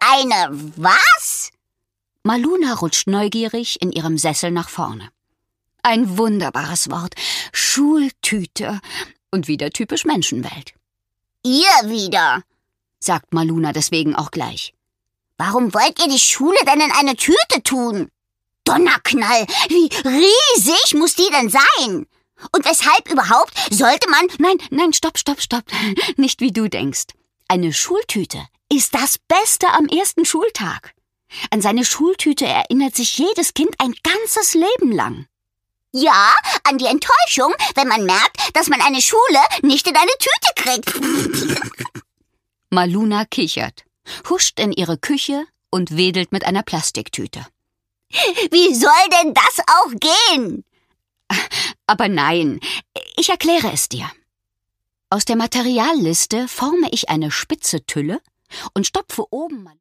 Eine was? Maluna rutscht neugierig in ihrem Sessel nach vorne. Ein wunderbares Wort. Schultüte. Und wieder typisch Menschenwelt. Ihr wieder, sagt Maluna deswegen auch gleich. Warum wollt ihr die Schule denn in eine Tüte tun? Donnerknall, wie riesig muss die denn sein? Und weshalb überhaupt sollte man... Nein, stopp. Nicht wie du denkst. Eine Schultüte ist das Beste am ersten Schultag. An seine Schultüte erinnert sich jedes Kind ein ganzes Leben lang. Ja, an die Enttäuschung, wenn man merkt, dass man eine Schule nicht in eine Tüte kriegt. Maluna kichert, huscht in ihre Küche und wedelt mit einer Plastiktüte. Wie soll denn das auch gehen? Aber nein, ich erkläre es dir. Aus der Materialliste forme ich eine spitze Tülle und stopfe oben